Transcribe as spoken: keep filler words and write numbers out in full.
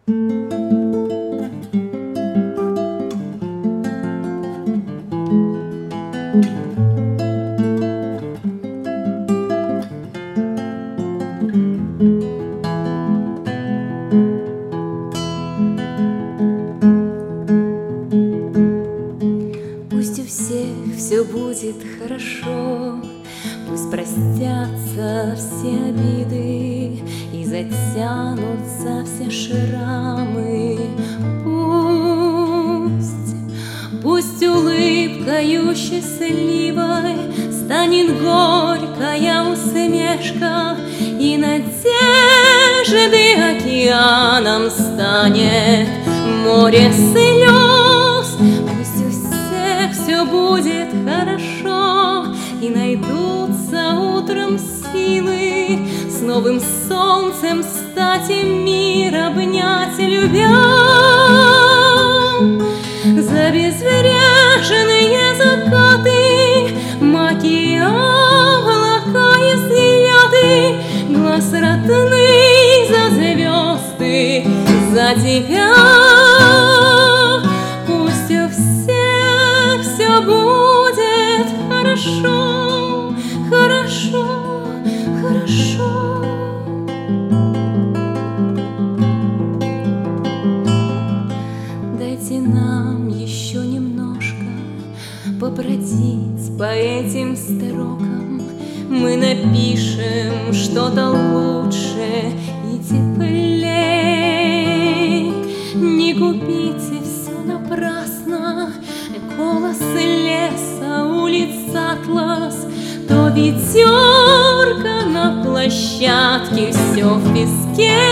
Пусть у всех все будет хорошо, пусть простятся все обиды и затянутся все шрамы. Пусть, пусть улыбкою счастливой станет горькая усмешка, и надежды океаном станет море слез. Пусть у всех все будет хорошо, и найдутся утром силы с новым солнцем стать и мир обнять, любя. За безбрежные закаты, маки, облака и взгляды, глаз родный за звезды, за тебя. Пусть у всех все будет хорошо, хорошо, хорошо. Дайте нам еще немножко побродить по этим строкам, мы напишем что-то лучше и теплей. Не губите все напрасно, голос леса, улиц атлас, то ведерко на площадке, все в песке.